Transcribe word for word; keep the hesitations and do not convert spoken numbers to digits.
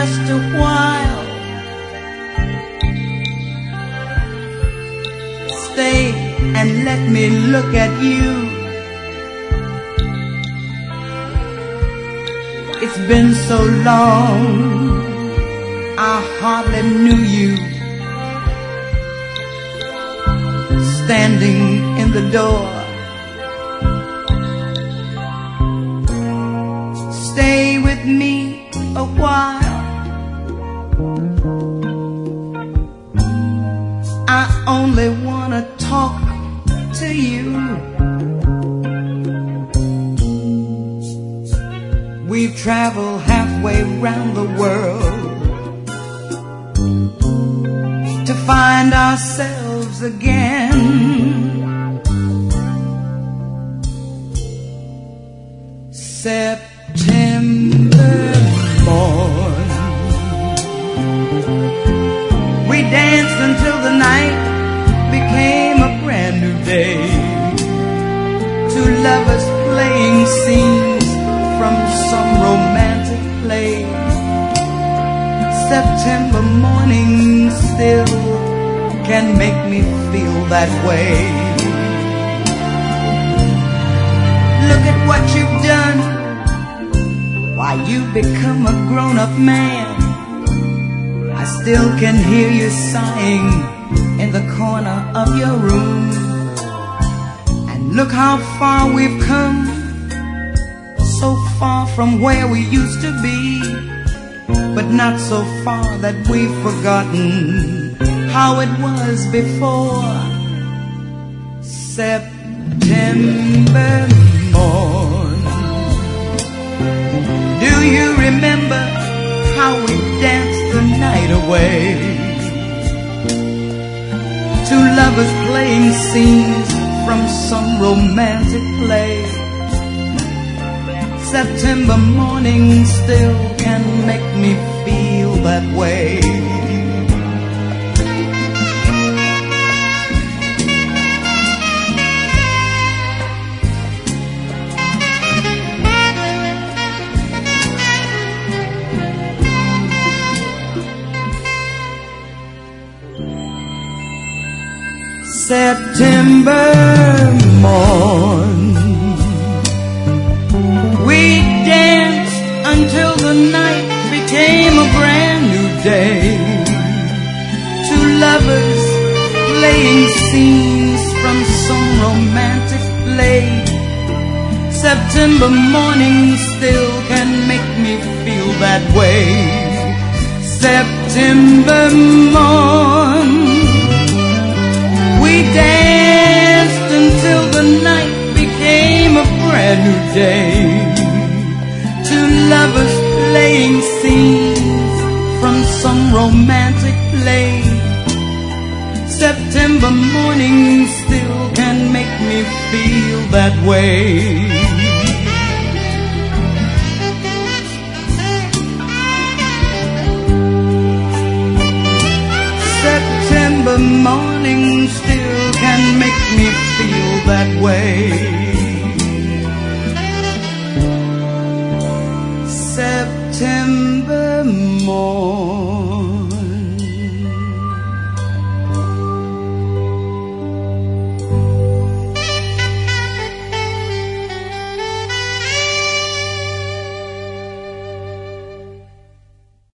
just a while. Stay and let me look at you. It's been so long, I hardly knew you. Standing in the door, stay with me a while. I only wanna talk to you. We've traveled halfway round the world to find ourselves again. September morn, we danced until the night became a brand new day. Two lovers playing scenes from some romantic play. September morning still can make me feel that way. Look at what you've done. Why, you've become a grown-up man. I still can hear you sighing in the corner of your room. And look how far we've come, so far from where we used to be, but not so far that we've forgotten how it was before. September morn, do you remember how we danced the night away? Two lovers playing scenes from some romantic play. September morning still can make me feel that way. September morn, we danced until the night became a brand new day. Two lovers playing scenes from some romantic play. September morning still can make me feel that way. September morn, we danced until the night became a brand new day. Two lovers playing scenes from some romantic play. September morning still can make me feel that way. September morning still can make me feel that way. September morn.